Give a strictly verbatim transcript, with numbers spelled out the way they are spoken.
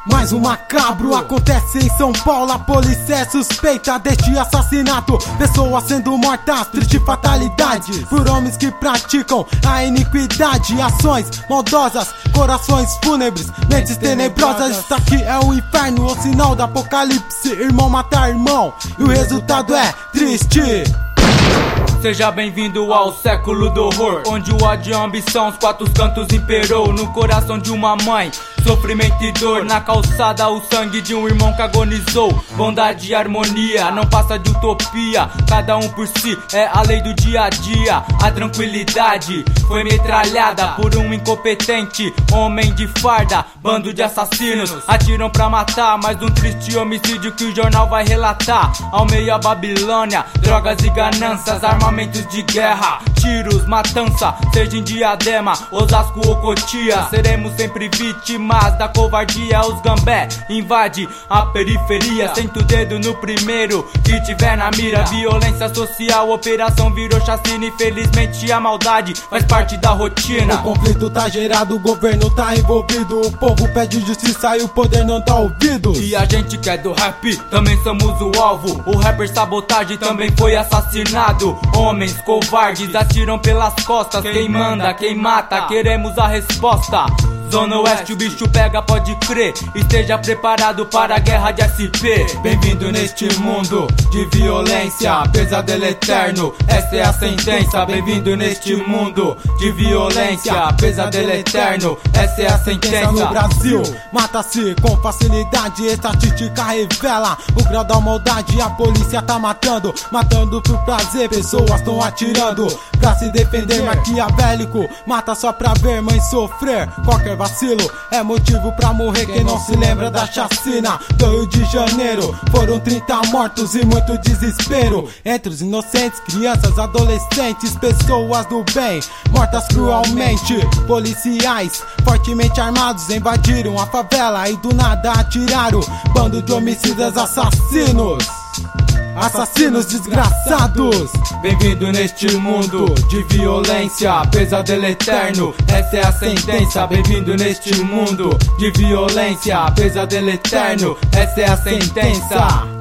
Mais um macabro acontece em São Paulo. A polícia é suspeita deste assassinato. Pessoas sendo mortas, triste fatalidade, por homens que praticam a iniquidade. Ações maldosas, corações fúnebres, mentes tenebrosas. Isso aqui é o inferno, o sinal do apocalipse. Irmão mata irmão e o resultado é triste. Seja bem-vindo ao século do horror, onde o ódio e a ambição, os quatro cantos imperou. No coração de uma mãe, sofrimento e dor. Na calçada, o sangue de um irmão que agonizou. Bondade e harmonia, não passa de utopia. Cada um por si, é a lei do dia a dia. A tranquilidade foi metralhada por um incompetente homem de farda. Bando de assassinos, atiram pra matar. Mais um triste homicídio que o jornal vai relatar. Ao meio a Babilônia, drogas e ganâncias, armamentos de guerra, tiros, matança, seja em Diadema, Osasco ou Cotia. Seremos sempre vítimas da covardia. Os gambé invade a periferia. Senta o dedo no primeiro que tiver na mira. Violência social, operação virou chacina. Infelizmente a maldade faz parte da rotina. O conflito tá gerado, o governo tá envolvido. O povo pede justiça e o poder não tá ouvido. E a gente que é do rap, também somos o alvo. O rapper Sabotagem também foi assassinado. Homens covardes atiram pelas costas. Quem manda, quem mata, queremos a resposta. Zona Oeste o bicho pega, pode crer. Esteja preparado para a guerra de S P. Bem-vindo neste mundo de violência, pesadelo eterno, essa é a sentença. Bem-vindo neste mundo de violência, pesadelo eterno, essa é a sentença. No Brasil, mata-se com facilidade, estatística revela o grau da maldade. A polícia tá matando, matando por prazer. Pessoas tão atirando pra se defender. Maquiavélico, mata só pra ver mãe sofrer. Qualquer vacilo é motivo pra morrer. Quem não se lembra da chacina do Rio de Janeiro? Foram trinta mortos e muito desespero entre os inocentes, crianças, adolescentes, pessoas do bem mortas cruelmente. Policiais fortemente armados invadiram a favela e do nada atiraram. Bando de homicidas assassinos, assassinos desgraçados. Bem-vindo neste mundo de violência, pesadelo eterno, essa é a sentença. Bem-vindo neste mundo de violência, pesadelo eterno, essa é a sentença.